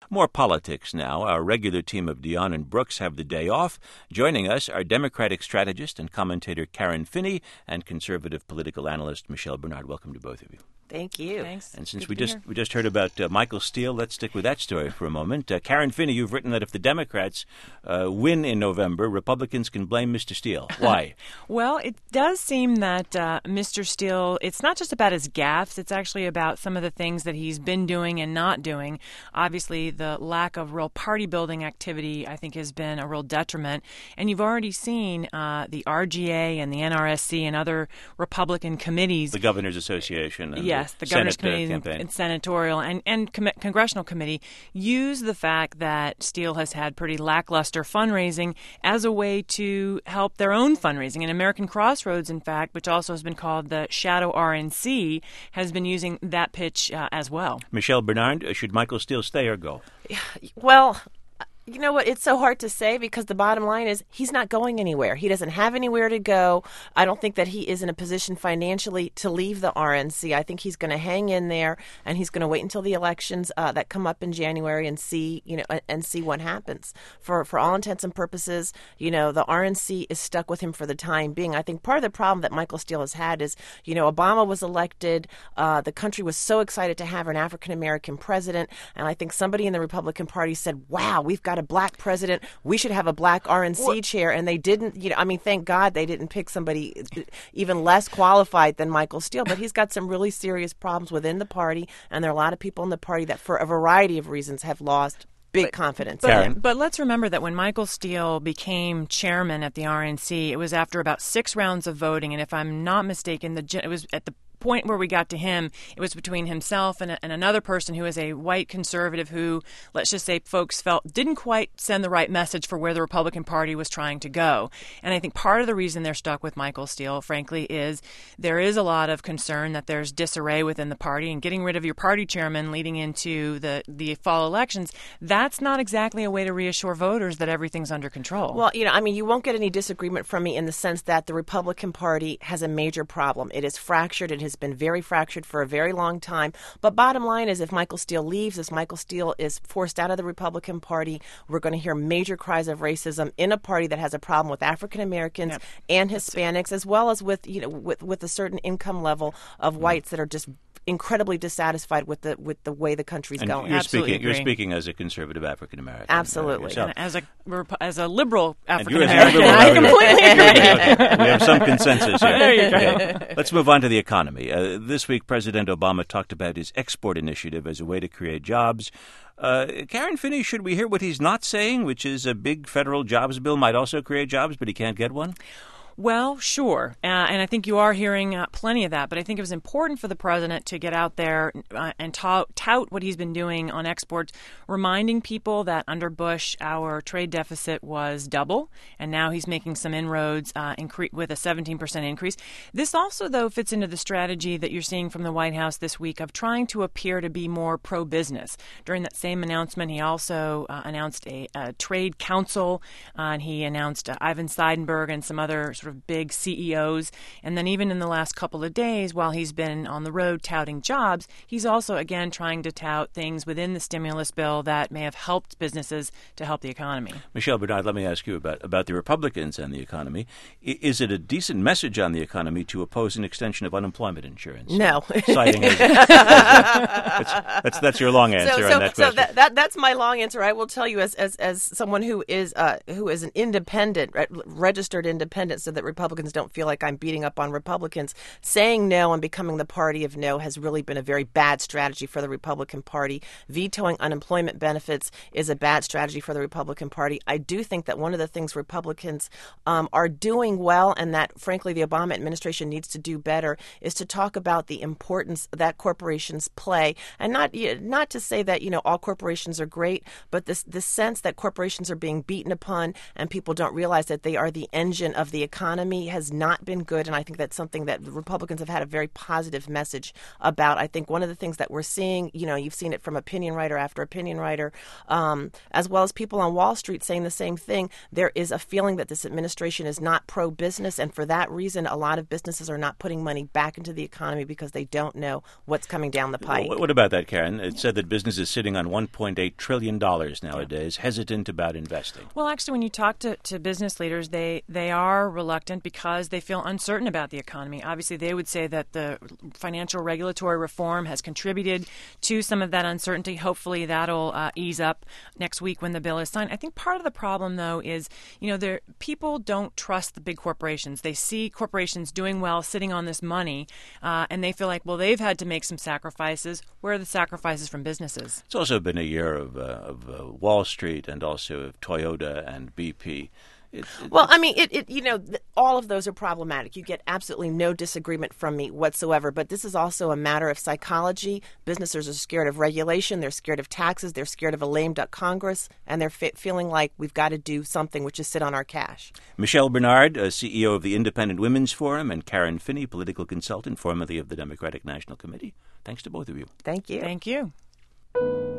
More politics now. Our regular team of Dion and Brooks have the day off. Joining us are Democratic strategist and commentator Karen Finney and conservative political analyst Michelle Bernard. Welcome to both of you. Thank you. Thanks. And since we just heard about Michael Steele, let's stick with that story for a moment. Karen Finney, you've written that if the Democrats win in November, Republicans can blame Mr. Steele. Why? Well, it does seem that Mr. Steele, it's not just about his gaffes, it's actually about some of the things that he's been doing and not doing. Obviously, the lack of real party-building activity, I think, has been a real detriment. And you've already seen the RGA and the NRSC and other Republican committees. The Governors Association. And yes, the Governor's Committee campaign. and Senatorial and Congressional Committee use the fact that Steele has had pretty lackluster fundraising as a way to help their own fundraising. And American Crossroads, in fact, which also has been called the Shadow RNC, has been using that pitch as well. Michelle Bernard, should Michael Steele stay or go? Well, you know what? It's so hard to say because the bottom line is he's not going anywhere. He doesn't have anywhere to go. I don't think that he is in a position financially to leave the RNC. I think he's going to hang in there and he's going to wait until the elections that come up in January and see, and see what happens. For all intents and purposes, the RNC is stuck with him for the time being. I think part of the problem that Michael Steele has had is, Obama was elected. The country was so excited to have an African American president, and I think somebody in the Republican Party said, "Wow, we've got a black president. We should have a black RNC chair." And they didn't, thank God they didn't pick somebody even less qualified than Michael Steele. But he's got some really serious problems within the party. And there are a lot of people in the party that for a variety of reasons have lost big confidence. But let's remember that when Michael Steele became chairman at the RNC, it was after about 6 rounds of voting. And if I'm not mistaken, it was at the point where we got to him, it was between himself and another person who is a white conservative who, let's just say, folks felt didn't quite send the right message for where the Republican Party was trying to go. And I think part of the reason they're stuck with Michael Steele, frankly, is there is a lot of concern that there's disarray within the party, and getting rid of your party chairman leading into the fall elections, that's not exactly a way to reassure voters that everything's under control. Well, you won't get any disagreement from me in the sense that the Republican Party has a major problem. It is fractured. It has been very fractured for a very long time. But bottom line is if Michael Steele leaves, if Michael Steele is forced out of the Republican Party, we're going to hear major cries of racism in a party that has a problem with African Americans and Hispanics, as well as with a certain income level of whites that are just incredibly dissatisfied with the way the country's going. You're speaking as a conservative African American. Absolutely. And as a liberal African American. I completely agree. Okay. We have some consensus here. There you go. Okay. Let's move on to the economy. This week, President Obama talked about his export initiative as a way to create jobs. Karen Finney, should we hear what he's not saying, which is a big federal jobs bill might also create jobs, but he can't get one? Well, sure. And I think you are hearing plenty of that. But I think it was important for the president to get out there and tout what he's been doing on exports, reminding people that under Bush, our trade deficit was double. And now he's making some inroads with a 17% increase. This also, though, fits into the strategy that you're seeing from the White House this week of trying to appear to be more pro-business. During that same announcement, he also announced a trade council. And he announced Ivan Seidenberg and some other sort of big CEOs. And then even in the last couple of days, while he's been on the road touting jobs, he's also, again, trying to tout things within the stimulus bill that may have helped businesses to help the economy. Michelle Bernard, let me ask you about the Republicans and the economy. Is it a decent message on the economy to oppose an extension of unemployment insurance? No. Citing that's your long answer on that question. So that's my long answer. I will tell you as someone who is an independent, registered independent, so that Republicans don't feel like I'm beating up on Republicans. Saying no and becoming the party of no has really been a very bad strategy for the Republican Party. Vetoing unemployment benefits is a bad strategy for the Republican Party. I do think that one of the things Republicans are doing well, and that, frankly, the Obama administration needs to do better, is to talk about the importance that corporations play. And not to say that, all corporations are great, but this sense that corporations are being beaten upon and people don't realize that they are the engine of the economy economy has not been good, and I think that's something that the Republicans have had a very positive message about. I think one of the things that we're seeing, you've seen it from opinion writer after opinion writer, as well as people on Wall Street saying the same thing. There is a feeling that this administration is not pro-business, and for that reason, a lot of businesses are not putting money back into the economy because they don't know what's coming down the pike. What about that, Karen? It said that business is sitting on $1.8 trillion nowadays, hesitant about investing. Well, actually, when you talk to business leaders, they are reluctant because they feel uncertain about the economy. Obviously, they would say that the financial regulatory reform has contributed to some of that uncertainty. Hopefully, that'll ease up next week when the bill is signed. I think part of the problem, though, is people don't trust the big corporations. They see corporations doing well, sitting on this money, and they feel like, well, they've had to make some sacrifices. Where are the sacrifices from businesses? It's also been a year of Wall Street and also of Toyota and BP. All of those are problematic. You get absolutely no disagreement from me whatsoever. But this is also a matter of psychology. Businesses are scared of regulation. They're scared of taxes. They're scared of a lame duck Congress. And they're feeling like we've got to do something, which is sit on our cash. Michelle Bernard, CEO of the Independent Women's Forum, and Karen Finney, political consultant, formerly of the Democratic National Committee. Thanks to both of you. Thank you. Thank you.